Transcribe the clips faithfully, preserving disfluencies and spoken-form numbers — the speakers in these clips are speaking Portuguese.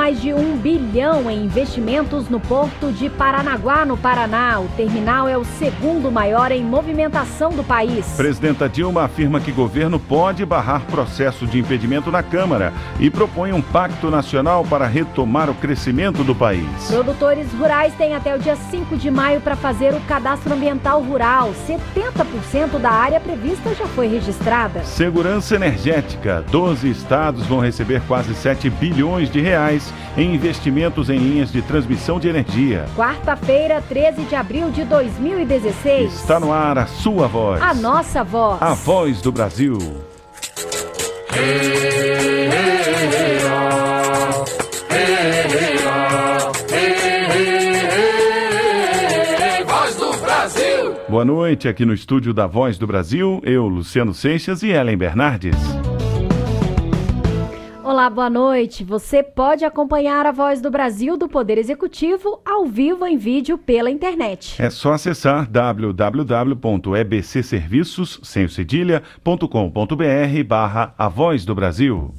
mais de um bilhão em investimentos no porto de Paranaguá, no Paraná. O terminal é o segundo maior em movimentação do país. Presidenta Dilma afirma que governo pode barrar processo de impedimento na Câmara e propõe um pacto nacional para retomar o crescimento do país. Produtores rurais têm até o dia cinco de maio para fazer o cadastro ambiental rural. setenta por cento da área prevista já foi registrada. Segurança energética. doze estados vão receber quase sete bilhões de reais em investimentos em linhas de transmissão de energia. Quarta-feira, treze de abril de dois mil e dezesseis. Está no ar a sua voz. A nossa voz. A voz do Brasil. Boa noite, aqui no estúdio da Voz do Brasil, eu, Luciano Seixas e Ellen Bernardes. Olá, boa noite. Você pode acompanhar a Voz do Brasil do Poder Executivo ao vivo em vídeo pela internet. É só acessar w w w ponto e b c serviços sem cedilha ponto com ponto b r barra A Voz do Brasil.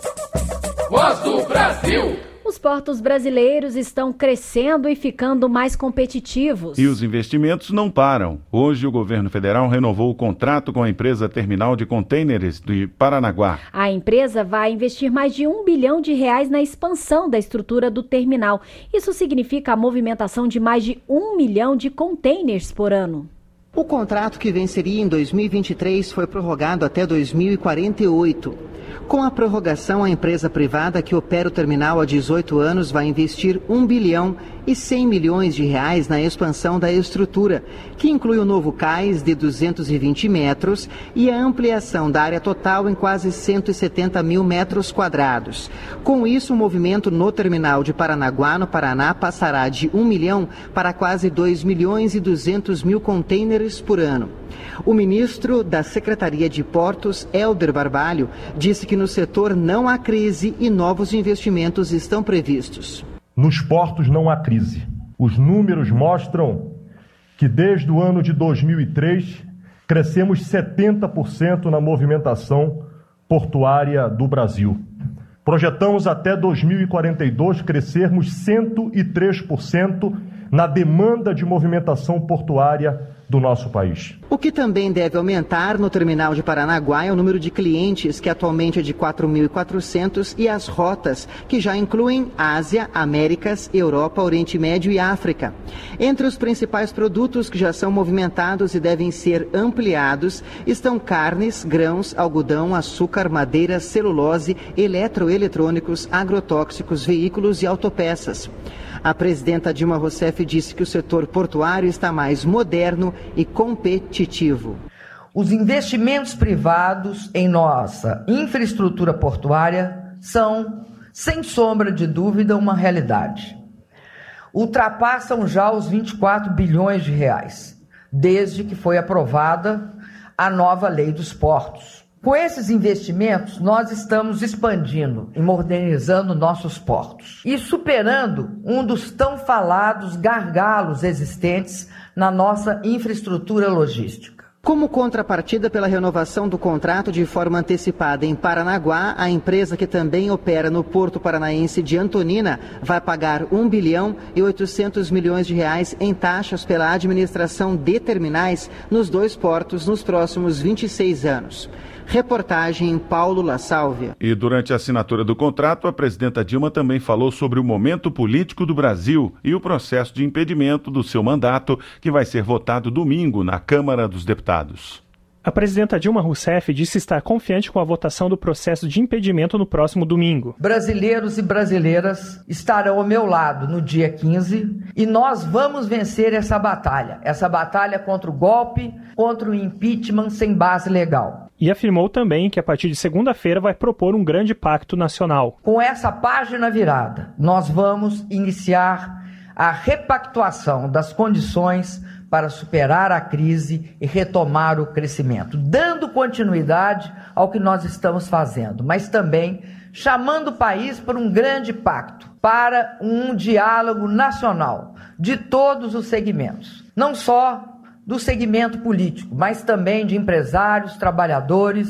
Voz do Brasil! Os portos brasileiros estão crescendo e ficando mais competitivos. E os investimentos não param. Hoje o governo federal renovou o contrato com a empresa Terminal de Contêineres de Paranaguá. A empresa vai investir mais de um bilhão de reais na expansão da estrutura do terminal. Isso significa a movimentação de mais de um milhão de contêineres por ano. O contrato, que venceria em dois mil e vinte e três, foi prorrogado até dois mil e quarenta e oito. Com a prorrogação, a empresa privada que opera o terminal há dezoito anos vai investir um bilhão e cem milhões de reais na expansão da estrutura, que inclui o novo cais de duzentos e vinte metros e a ampliação da área total em quase cento e setenta mil metros quadrados. Com isso, o movimento no terminal de Paranaguá, no Paraná, passará de um milhão para quase dois milhões e duzentos mil contêineres por ano. O ministro da Secretaria de Portos, Hélder Barbalho, disse que no setor não há crise e novos investimentos estão previstos. Nos portos não há crise. Os números mostram que desde o ano de dois mil e três crescemos setenta por cento na movimentação portuária do Brasil. Projetamos até dois mil e quarenta e dois crescermos cento e três por cento na demanda de movimentação portuária do nosso país. O que também deve aumentar no terminal de Paranaguá é o número de clientes, que atualmente é de quatro mil e quatrocentos, e as rotas, que já incluem Ásia, Américas, Europa, Oriente Médio e África. Entre os principais produtos que já são movimentados e devem ser ampliados estão carnes, grãos, algodão, açúcar, madeira, celulose, eletroeletrônicos, agrotóxicos, veículos e autopeças. A presidenta Dilma Rousseff disse que o setor portuário está mais moderno e competitivo. Os investimentos privados em nossa infraestrutura portuária são, sem sombra de dúvida, uma realidade. Ultrapassam já os vinte e quatro bilhões de reais, desde que foi aprovada a nova Lei dos Portos. Com esses investimentos, nós estamos expandindo e modernizando nossos portos e superando um dos tão falados gargalos existentes na nossa infraestrutura logística. Como contrapartida pela renovação do contrato de forma antecipada em Paranaguá, a empresa, que também opera no Porto Paranaense de Antonina, vai pagar um bilhão e oitocentos milhões de reais em taxas pela administração de terminais nos dois portos nos próximos vinte e seis anos. Reportagem Paulo La Sálvia. E durante a assinatura do contrato, a presidenta Dilma também falou sobre o momento político do Brasil e o processo de impedimento do seu mandato, que vai ser votado domingo na Câmara dos Deputados. A presidenta Dilma Rousseff disse estar confiante com a votação do processo de impedimento no próximo domingo. Brasileiros e brasileiras estarão ao meu lado no dia quinze e nós vamos vencer essa batalha. Essa batalha contra o golpe, contra o impeachment sem base legal. E afirmou também que a partir de segunda-feira vai propor um grande pacto nacional. Com essa página virada, nós vamos iniciar a repactuação das condições para superar a crise e retomar o crescimento, dando continuidade ao que nós estamos fazendo, mas também chamando o país para um grande pacto, para um diálogo nacional de todos os segmentos, não só do segmento político, mas também de empresários, trabalhadores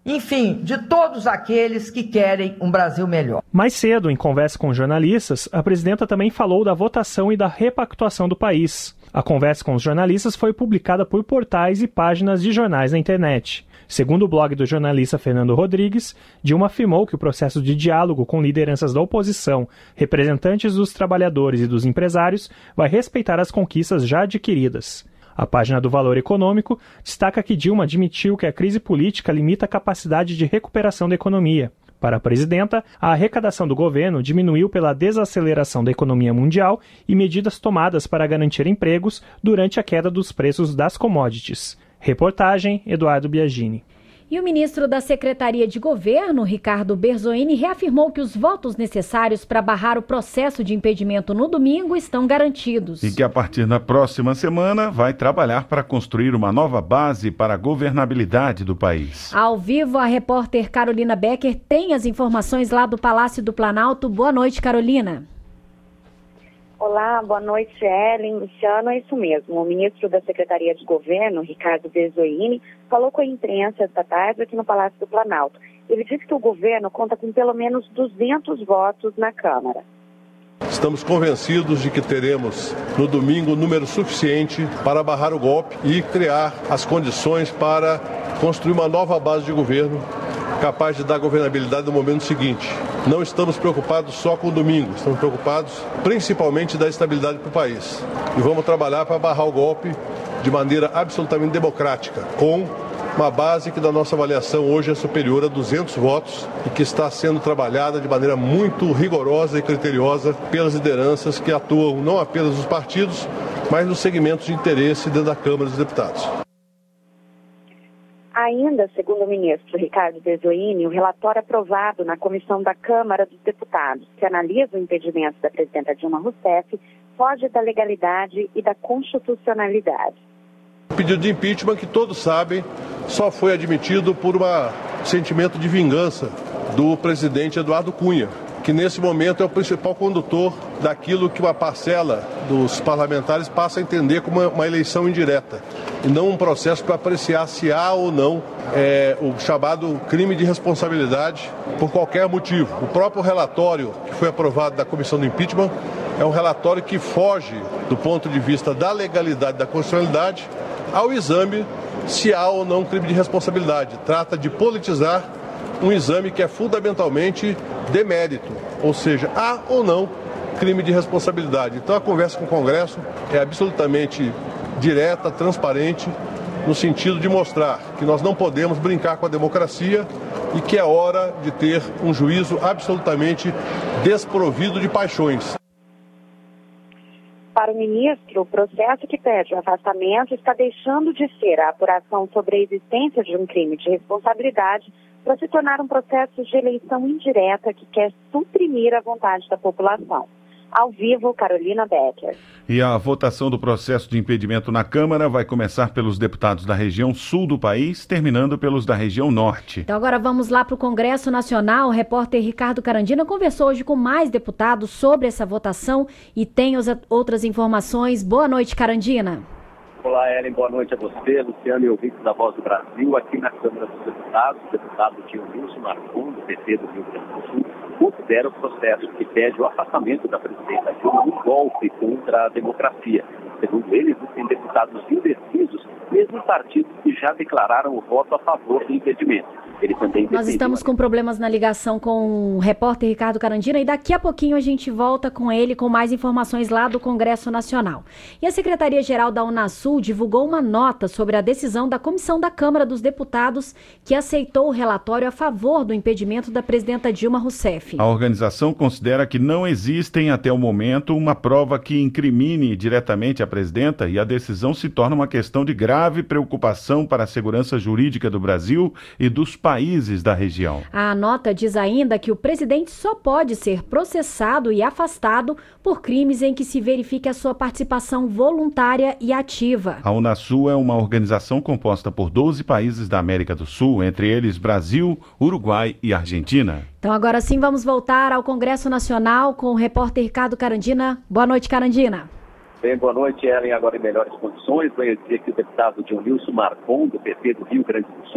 enfim, de todos aqueles que querem um Brasil melhor. Mais cedo, em conversa com jornalistas, a presidenta também falou da votação e da repactuação do país. A conversa com os jornalistas foi publicada por portais e páginas de jornais na internet. Segundo o blog do jornalista Fernando Rodrigues, Dilma afirmou que o processo de diálogo com lideranças da oposição, representantes dos trabalhadores e dos empresários, vai respeitar as conquistas já adquiridas. A página do Valor Econômico destaca que Dilma admitiu que a crise política limita a capacidade de recuperação da economia. Para a presidenta, a arrecadação do governo diminuiu pela desaceleração da economia mundial e medidas tomadas para garantir empregos durante a queda dos preços das commodities. Reportagem, Eduardo Biagini. E o ministro da Secretaria de Governo, Ricardo Berzoini, reafirmou que os votos necessários para barrar o processo de impedimento no domingo estão garantidos. E que a partir da próxima semana vai trabalhar para construir uma nova base para a governabilidade do país. Ao vivo, a repórter Carolina Becker tem as informações lá do Palácio do Planalto. Boa noite, Carolina. Olá, boa noite, Ellen, Luciano, é isso mesmo. O ministro da Secretaria de Governo, Ricardo Berzoini, falou com a imprensa esta tarde aqui no Palácio do Planalto. Ele disse que o governo conta com pelo menos duzentos votos na Câmara. Estamos convencidos de que teremos no domingo número suficiente para barrar o golpe e criar as condições para construir uma nova base de governo capaz de dar governabilidade no momento seguinte. Não estamos preocupados só com o domingo, estamos preocupados principalmente da estabilidade para o país. E vamos trabalhar para barrar o golpe de maneira absolutamente democrática, com uma base que, da nossa avaliação, hoje é superior a duzentos votos e que está sendo trabalhada de maneira muito rigorosa e criteriosa pelas lideranças que atuam não apenas nos partidos, mas nos segmentos de interesse dentro da Câmara dos Deputados. Ainda, segundo o ministro Ricardo Berzoini, o relatório aprovado na comissão da Câmara dos Deputados, que analisa o impedimento da presidenta Dilma Rousseff, foge da legalidade e da constitucionalidade. O pedido de impeachment, que todos sabem, só foi admitido por um sentimento de vingança do presidente Eduardo Cunha, que nesse momento é o principal condutor daquilo que uma parcela dos parlamentares passa a entender como uma eleição indireta, e não um processo para apreciar se há ou não é, o chamado crime de responsabilidade por qualquer motivo. O próprio relatório que foi aprovado da comissão do impeachment é um relatório que foge do ponto de vista da legalidade, da constitucionalidade, ao exame se há ou não crime de responsabilidade. Trata de politizar um exame que é fundamentalmente demérito, ou seja, há ou não crime de responsabilidade. Então a conversa com o Congresso é absolutamente direta, transparente, no sentido de mostrar que nós não podemos brincar com a democracia e que é hora de ter um juízo absolutamente desprovido de paixões. Para o ministro, o processo que pede o afastamento está deixando de ser a apuração sobre a existência de um crime de responsabilidade para se tornar um processo de eleição indireta que quer suprimir a vontade da população. Ao vivo, Carolina Becker. E a votação do processo de impedimento na Câmara vai começar pelos deputados da região sul do país, terminando pelos da região norte. Então agora vamos lá para o Congresso Nacional. O repórter Ricardo Carandina conversou hoje com mais deputados sobre essa votação e tem as outras informações. Boa noite, Carandina. Olá, Ellen. Boa noite a você, Luciano e ouvintes da Voz do Brasil. Aqui na Câmara dos Deputados, o deputado Nilson Marcon, do P T do Rio Grande do Sul, considera o processo que pede o afastamento da presidenta Dilma um golpe contra a democracia. Segundo ele, existem deputados indecisos, mesmo partidos que já declararam o voto a favor do impedimento. Ele também Nós estamos com problemas na ligação com o repórter Ricardo Carandina e daqui a pouquinho a gente volta com ele com mais informações lá do Congresso Nacional. E a Secretaria-Geral da Unasul divulgou uma nota sobre a decisão da Comissão da Câmara dos Deputados que aceitou o relatório a favor do impedimento da presidenta Dilma Rousseff. A organização considera que não existem até o momento uma prova que incrimine diretamente a presidenta e a decisão se torna uma questão de grave preocupação para a segurança jurídica do Brasil e dos países da região. A nota diz ainda que o presidente só pode ser processado e afastado por crimes em que se verifique a sua participação voluntária e ativa. A Unasul é uma organização composta por doze países da América do Sul, entre eles Brasil, Uruguai e Argentina. Então agora sim vamos voltar ao Congresso Nacional com o repórter Ricardo Carandina. Boa noite, Carandina. Bem, boa noite, Ellen. Agora em melhores condições, venho dizer que o deputado Nilson Marcon, do P T do Rio Grande do Sul,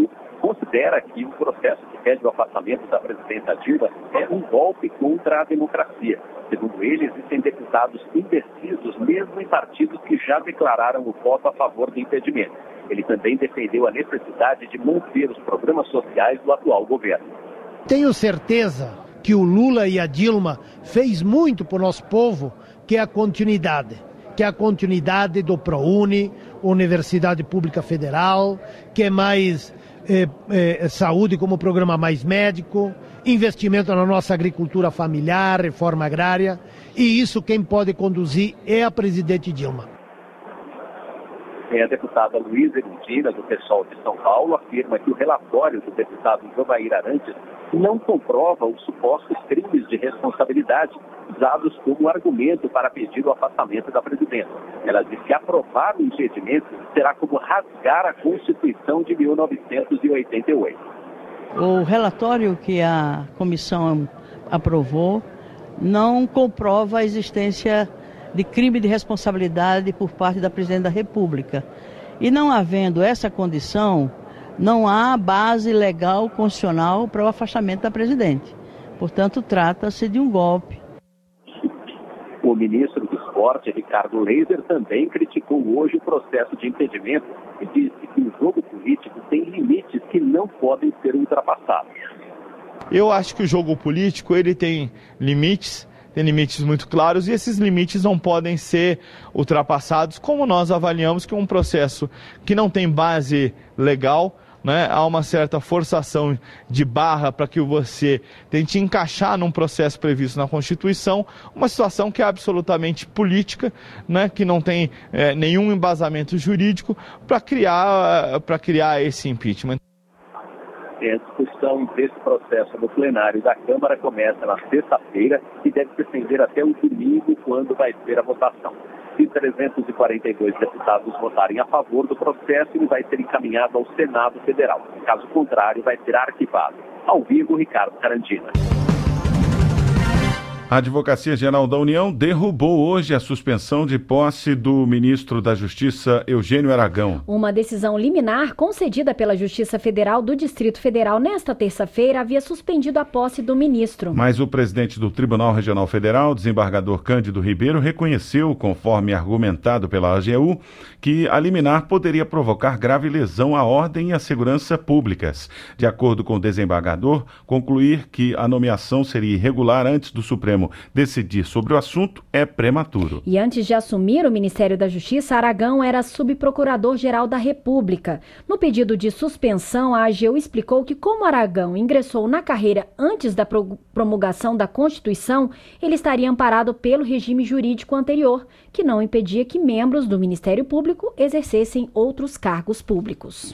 considera que o processo que pede o afastamento da presidenta Dilma é um golpe contra a democracia. Segundo ele, existem deputados indecisos, mesmo em partidos que já declararam o voto a favor do impedimento. Ele também defendeu a necessidade de manter os programas sociais do atual governo. Tenho certeza que o Lula e a Dilma fez muito para o nosso povo, que é a continuidade. Que é a continuidade do ProUni, Universidade Pública Federal, que é mais eh, eh, saúde como programa mais médico, investimento na nossa agricultura familiar, reforma agrária, e isso quem pode conduzir é a presidente Dilma. A deputada Luísa Erundina, do PSOL de São Paulo, afirma que o relatório do deputado Jovair Arantes não comprova os supostos crimes de responsabilidade usados como argumento para pedir o afastamento da presidenta. Ela diz que aprovar o impedimento será como rasgar a Constituição de mil novecentos e oitenta e oito. O relatório que a comissão aprovou não comprova a existência de crime de responsabilidade por parte da presidente da República. E não havendo essa condição, não há base legal constitucional para o afastamento da presidente. Portanto, trata-se de um golpe. O ministro do Esporte, Ricardo Leiser, também criticou hoje o processo de impedimento e disse que o jogo político tem limites que não podem ser ultrapassados. Eu acho que o jogo político ele tem limites, tem limites muito claros e esses limites não podem ser ultrapassados, como nós avaliamos que é um processo que não tem base legal, né? Há uma certa forçação de barra para que você tente encaixar num processo previsto na Constituição, uma situação que é absolutamente política, né? Que não tem é, nenhum embasamento jurídico para criar, para criar esse impeachment. A discussão desse processo no plenário da Câmara começa na sexta-feira e deve se estender até o domingo, quando vai ser a votação. Se trezentos e quarenta e dois deputados votarem a favor do processo, ele vai ser encaminhado ao Senado Federal. Caso contrário, vai ser arquivado. Ao vivo, Ricardo Carandina. A Advocacia Geral da União derrubou hoje a suspensão de posse do ministro da Justiça, Eugênio Aragão. Uma decisão liminar concedida pela Justiça Federal do Distrito Federal nesta terça-feira havia suspendido a posse do ministro. Mas o presidente do Tribunal Regional Federal, desembargador Cândido Ribeiro, reconheceu, conforme argumentado pela A G U, que a liminar poderia provocar grave lesão à ordem e à segurança públicas. De acordo com o desembargador, concluir que a nomeação seria irregular antes do Supremo decidir sobre o assunto é prematuro. E antes de assumir o Ministério da Justiça, Aragão era subprocurador-geral da República. No pedido de suspensão, a A G U explicou que, como Aragão ingressou na carreira antes da promulgação da Constituição, ele estaria amparado pelo regime jurídico anterior, que não impedia que membros do Ministério Público exercessem outros cargos públicos.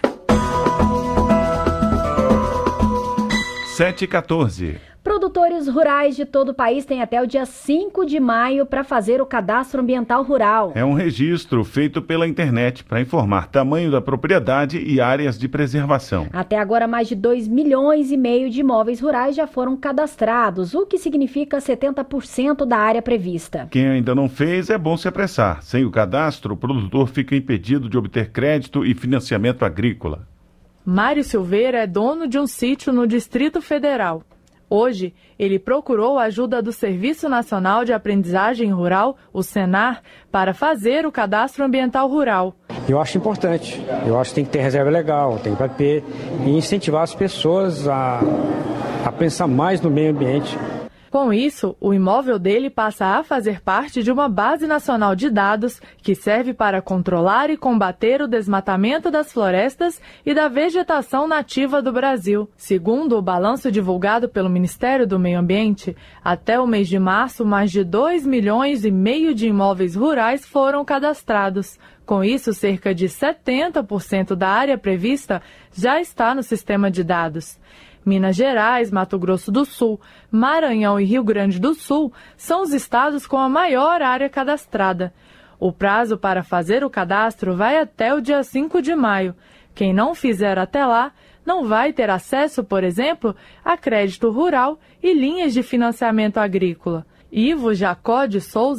sete e quatorze. Produtores rurais de todo o país têm até o dia cinco de maio para fazer o cadastro ambiental rural. É um registro feito pela internet para informar tamanho da propriedade e áreas de preservação. Até agora, mais de dois milhões e meio de imóveis rurais já foram cadastrados, o que significa setenta por cento da área prevista. Quem ainda não fez, é bom se apressar. Sem o cadastro, o produtor fica impedido de obter crédito e financiamento agrícola. Mário Silveira é dono de um sítio no Distrito Federal. Hoje, ele procurou a ajuda do Serviço Nacional de Aprendizagem Rural, o Senar, para fazer o cadastro ambiental rural. Eu acho importante. Eu acho que tem que ter reserva legal, tem que ter e incentivar as pessoas a, a pensar mais no meio ambiente. Com isso, o imóvel dele passa a fazer parte de uma base nacional de dados que serve para controlar e combater o desmatamento das florestas e da vegetação nativa do Brasil. Segundo o balanço divulgado pelo Ministério do Meio Ambiente, até o mês de março, mais de dois milhões e meio de imóveis rurais foram cadastrados. Com isso, cerca de setenta por cento da área prevista já está no sistema de dados. Minas Gerais, Mato Grosso do Sul, Maranhão e Rio Grande do Sul são os estados com a maior área cadastrada. O prazo para fazer o cadastro vai até o dia cinco de maio. Quem não fizer até lá não vai ter acesso, por exemplo, a crédito rural e linhas de financiamento agrícola. Ivo Jacó de Souza,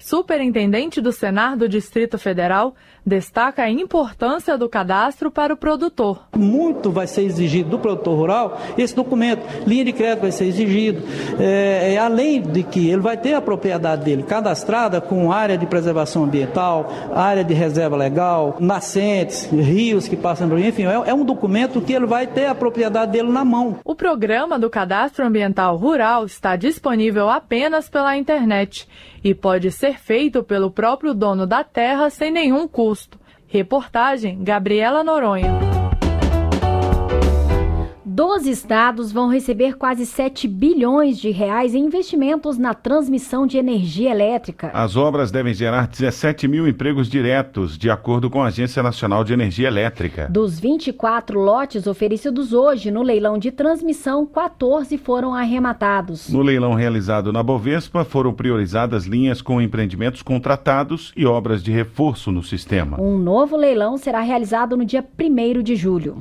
superintendente do Senar do Distrito Federal, destaca a importância do cadastro para o produtor. Muito vai ser exigido do produtor rural esse documento, linha de crédito vai ser exigido, é, é, além de que ele vai ter a propriedade dele cadastrada com área de preservação ambiental, área de reserva legal, nascentes, rios que passam por, enfim, é, é um documento que ele vai ter a propriedade dele na mão. O programa do Cadastro Ambiental Rural está disponível apenas pela internet e pode ser feito pelo próprio dono da terra sem nenhum custo. Reportagem Gabriela Noronha. Doze estados vão receber quase sete bilhões de reais em investimentos na transmissão de energia elétrica. As obras devem gerar dezessete mil empregos diretos, de acordo com a Agência Nacional de Energia Elétrica. Dos vinte e quatro lotes oferecidos hoje no leilão de transmissão, quatorze foram arrematados. No leilão realizado na Bovespa, foram priorizadas linhas com empreendimentos contratados e obras de reforço no sistema. Um novo leilão será realizado no dia primeiro de julho.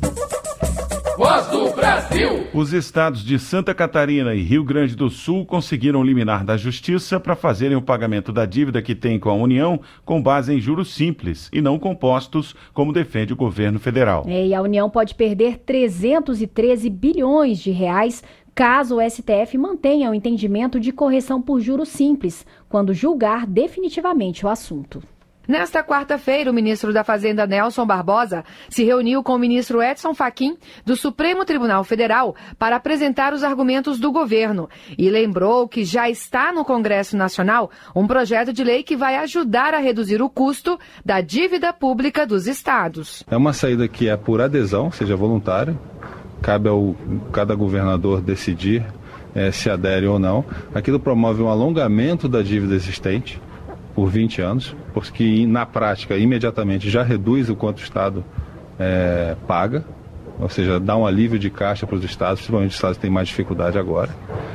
Voz do Brasil. Os estados de Santa Catarina e Rio Grande do Sul conseguiram liminar da Justiça para fazerem o pagamento da dívida que tem com a União com base em juros simples e não compostos, como defende o governo federal. É, e a União pode perder trezentos e treze bilhões de reais caso o S T F mantenha o entendimento de correção por juros simples, quando julgar definitivamente o assunto. Nesta quarta-feira, o ministro da Fazenda, Nelson Barbosa, se reuniu com o ministro Edson Fachin, do Supremo Tribunal Federal, para apresentar os argumentos do governo e lembrou que já está no Congresso Nacional um projeto de lei que vai ajudar a reduzir o custo da dívida pública dos estados. É uma saída que é por adesão, seja voluntária, cabe ao cada governador decidir é, se adere ou não. Aquilo promove um alongamento da dívida existente por vinte anos, porque na prática, imediatamente, já reduz o quanto o Estado é, paga, ou seja, dá um alívio de caixa para os Estados, principalmente os Estados que têm mais dificuldade agora.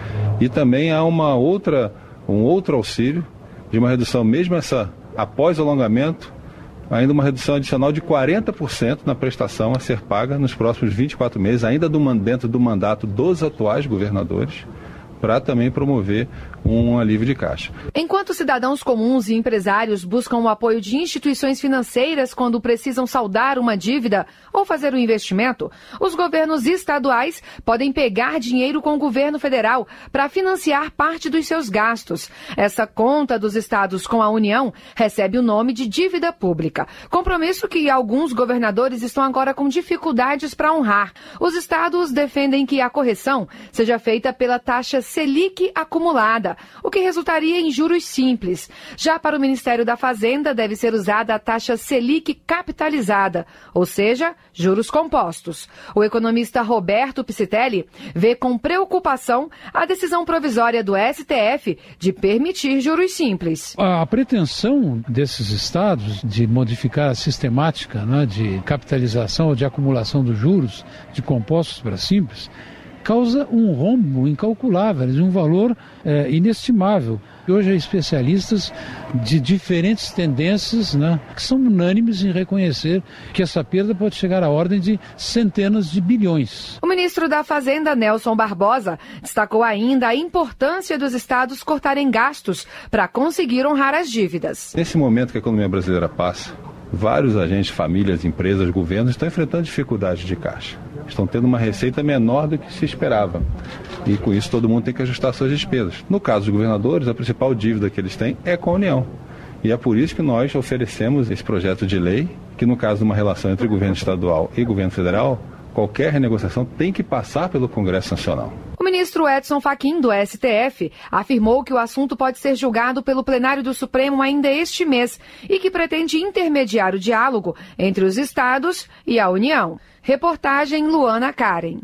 E também há uma outra, um outro auxílio de uma redução, mesmo essa, após o alongamento, ainda uma redução adicional de quarenta por cento na prestação a ser paga nos próximos vinte e quatro meses, ainda do, dentro do mandato dos atuais governadores, para também promover um alívio de caixa. Enquanto cidadãos comuns e empresários buscam o apoio de instituições financeiras quando precisam saldar uma dívida ou fazer um investimento, os governos estaduais podem pegar dinheiro com o governo federal para financiar parte dos seus gastos. Essa conta dos estados com a União recebe o nome de dívida pública, compromisso que alguns governadores estão agora com dificuldades para honrar. Os estados defendem que a correção seja feita pela taxa Selic acumulada, o que resultaria em juros simples. Já para o Ministério da Fazenda, deve ser usada a taxa Selic capitalizada, ou seja, juros compostos. O economista Roberto Piscitelli vê com preocupação a decisão provisória do S T F de permitir juros simples. A pretensão desses estados de modificar a sistemática, né, de capitalização ou de acumulação dos juros de compostos para simples causa um rombo incalculável, um valor é, inestimável. Hoje há especialistas de diferentes tendências, né, que são unânimes em reconhecer que essa perda pode chegar à ordem de centenas de bilhões. O ministro da Fazenda, Nelson Barbosa, destacou ainda a importância dos estados cortarem gastos para conseguir honrar as dívidas. Nesse momento que a economia brasileira passa, vários agentes, famílias, empresas, governos estão enfrentando dificuldades de caixa. Estão tendo uma receita menor do que se esperava. E com isso todo mundo tem que ajustar suas despesas. No caso dos governadores, a principal dívida que eles têm é com a União. E é por isso que nós oferecemos esse projeto de lei, que no caso de uma relação entre governo estadual e governo federal, qualquer renegociação tem que passar pelo Congresso Nacional. O ministro Edson Fachin, do S T F, afirmou que o assunto pode ser julgado pelo plenário do Supremo ainda este mês e que pretende intermediar o diálogo entre os estados e a União. Reportagem Luana Karen.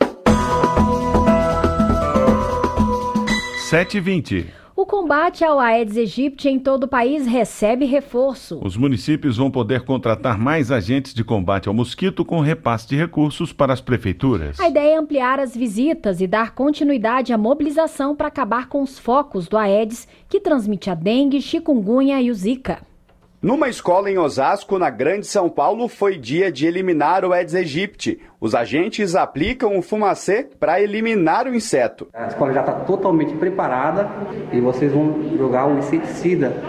sete e vinte. O combate ao Aedes aegypti em todo o país recebe reforço. Os municípios vão poder contratar mais agentes de combate ao mosquito com repasse de recursos para as prefeituras. A ideia é ampliar as visitas e dar continuidade à mobilização para acabar com os focos do Aedes, que transmite a dengue, chikungunya e o zika. Numa escola em Osasco, na Grande São Paulo, foi dia de eliminar o Aedes aegypti. Os agentes aplicam o fumacê para eliminar o inseto. A escola já está totalmente preparada e vocês vão jogar um inseticida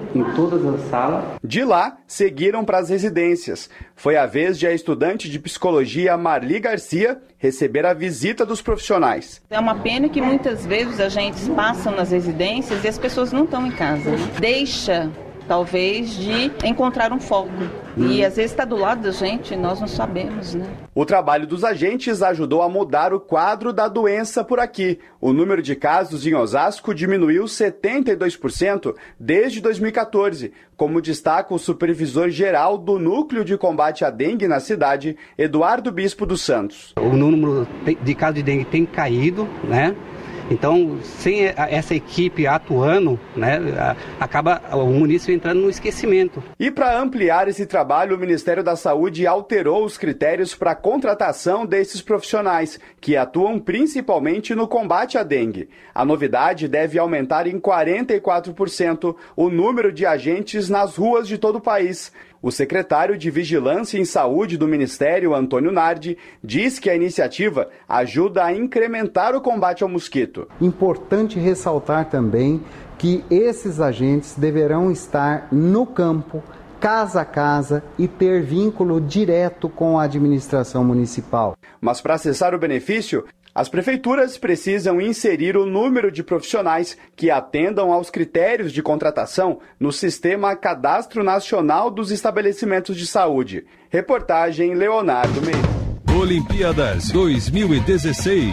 em todas as salas. De lá, seguiram para as residências. Foi a vez de a estudante de psicologia Marli Garcia receber a visita dos profissionais. É uma pena que muitas vezes os agentes passam nas residências e as pessoas não estão em casa. Deixa, talvez, de encontrar um foco. E às vezes está do lado da gente e nós não sabemos, né? O trabalho dos agentes ajudou a mudar o quadro da doença por aqui. O número de casos em Osasco diminuiu setenta e dois por cento desde dois mil e quatorze, como destaca o supervisor-geral do Núcleo de Combate à Dengue na cidade, Eduardo Bispo dos Santos. O número de casos de dengue tem caído, né? Então, sem essa equipe atuando, né, acaba o município entrando no esquecimento. E para ampliar esse trabalho, o Ministério da Saúde alterou os critérios para a contratação desses profissionais, que atuam principalmente no combate à dengue. A novidade deve aumentar em quarenta e quatro por cento o número de agentes nas ruas de todo o país. O secretário de Vigilância em Saúde do Ministério, Antônio Nardi, diz que a iniciativa ajuda a incrementar o combate ao mosquito. Importante ressaltar também que esses agentes deverão estar no campo, casa a casa e ter vínculo direto com a administração municipal. Mas para acessar o benefício, as prefeituras precisam inserir o número de profissionais que atendam aos critérios de contratação no Sistema Cadastro Nacional dos Estabelecimentos de Saúde. Reportagem Leonardo Meira. Olimpíadas dois mil e dezesseis.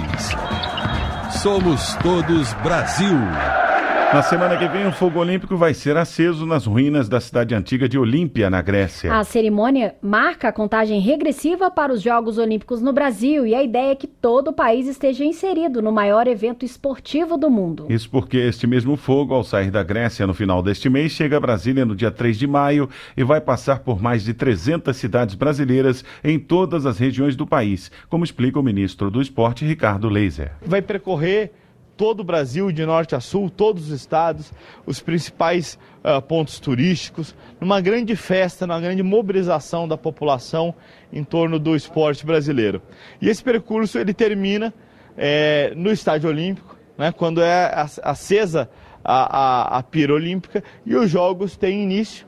Somos todos Brasil. Na semana que vem, o fogo olímpico vai ser aceso nas ruínas da cidade antiga de Olímpia, na Grécia. A cerimônia marca a contagem regressiva para os Jogos Olímpicos no Brasil e a ideia é que todo o país esteja inserido no maior evento esportivo do mundo. Isso porque este mesmo fogo, ao sair da Grécia no final deste mês, chega a Brasília no dia três de maio e vai passar por mais de trezentas cidades brasileiras em todas as regiões do país, como explica o ministro do Esporte, Ricardo Leiser. Vai percorrer todo o Brasil, de norte a sul, todos os estados, os principais uh, pontos turísticos, numa grande festa, numa grande mobilização da população em torno do esporte brasileiro. E esse percurso ele termina é, no Estádio Olímpico, né, quando é acesa a, a, a pira olímpica e os jogos têm início.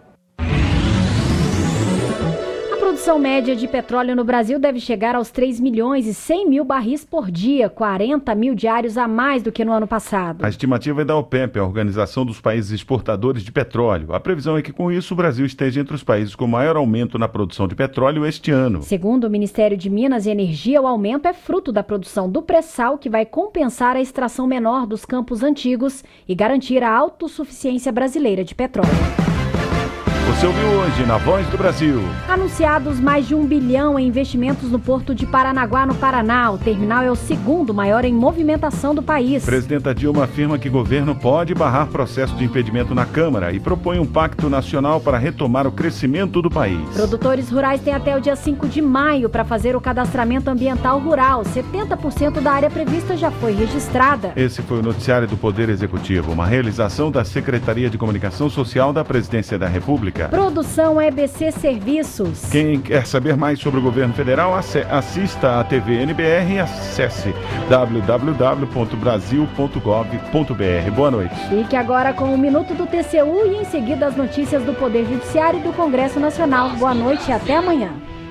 A produção média de petróleo no Brasil deve chegar aos três milhões e cem mil barris por dia, quarenta mil diários a mais do que no ano passado. A estimativa é da OPEP, a Organização dos Países Exportadores de Petróleo. A previsão é que com isso o Brasil esteja entre os países com maior aumento na produção de petróleo este ano. Segundo o Ministério de Minas e Energia, o aumento é fruto da produção do pré-sal, que vai compensar a extração menor dos campos antigos e garantir a autossuficiência brasileira de petróleo. Você ouviu hoje na Voz do Brasil. Anunciados mais de um bilhão em investimentos no Porto de Paranaguá, no Paraná. O terminal é o segundo maior em movimentação do país. Presidenta Dilma afirma que o governo pode barrar processo de impedimento na Câmara e propõe um pacto nacional para retomar o crescimento do país. Produtores rurais têm até o dia cinco de maio para fazer o cadastramento ambiental rural. setenta por cento da área prevista já foi registrada. Esse foi o noticiário do Poder Executivo, uma realização da Secretaria de Comunicação Social da Presidência da República. Produção E B C Serviços. Quem quer saber mais sobre o governo federal, assista a T V N B R e acesse w w w ponto brasil ponto gov ponto b r. Boa noite. Fique agora com o Minuto do T C U e em seguida as notícias do Poder Judiciário e do Congresso Nacional. Boa noite e até amanhã.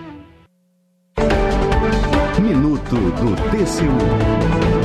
Minuto do T C U.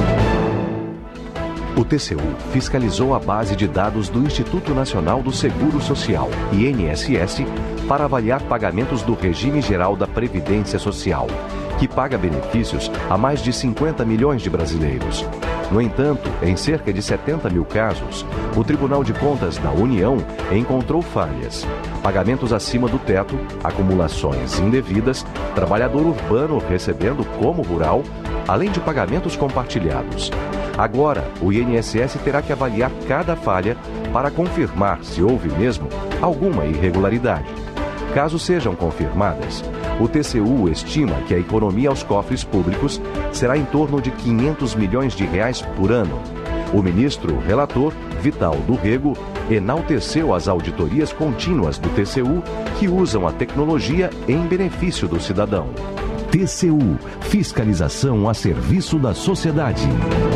O T C U fiscalizou a base de dados do Instituto Nacional do Seguro Social, I N S S, para avaliar pagamentos do Regime Geral da Previdência Social, que paga benefícios a mais de cinquenta milhões de brasileiros. No entanto, em cerca de setenta mil casos, o Tribunal de Contas da União encontrou falhas. Pagamentos acima do teto, acumulações indevidas, trabalhador urbano recebendo como rural, além de pagamentos compartilhados. Agora, o I N S S terá que avaliar cada falha para confirmar se houve mesmo alguma irregularidade. Caso sejam confirmadas, o T C U estima que a economia aos cofres públicos será em torno de quinhentos milhões de reais por ano. O ministro relator, Vital do Rego, enalteceu as auditorias contínuas do T C U que usam a tecnologia em benefício do cidadão. T C U, fiscalização a serviço da sociedade.